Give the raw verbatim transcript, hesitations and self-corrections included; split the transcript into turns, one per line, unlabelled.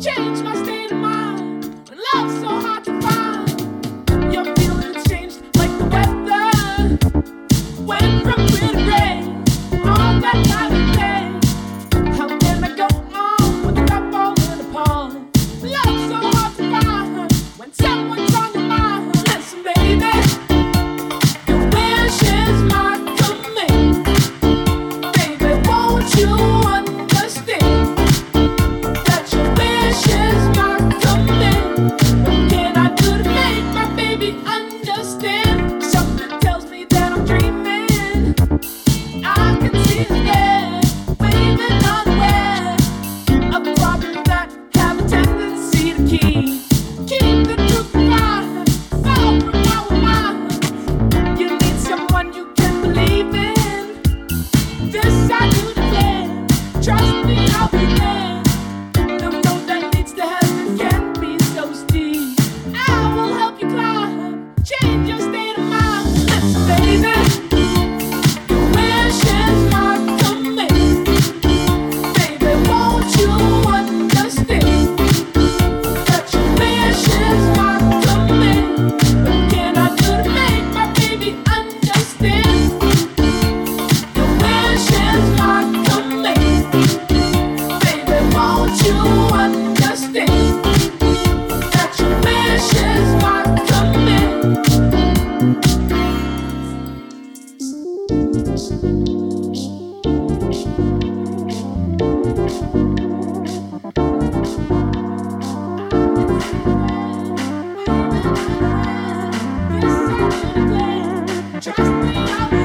Change my state of mind. When love's so hard to find. Your feelings changed like the weather. Went from clear to gray. All that time and day. How can I go on with love falling apart? Love's so hard to find. When someone's on your mind. Listen, baby. Your wish is my command. Baby, won't you understand that your wish is my command? What can I do to make my baby understand? Something tells me that I'm dreaming. I can see his head waving unaware of problems that have a tendency to keep keep the truth alive, far from our mind. You need someone you can believe in. This I do declare. Trust me, I'll be there. The road that leads to heaven can be so steep. I will help you climb. Change your state of mind. Listen, baby. Your wish is my command. Baby, won't you understand that your wish is my command? What can I do to make my baby understand? Your wish is my command. Baby, won't you understand that your wish is my command? Yes, I do declare. Trust me, I'll be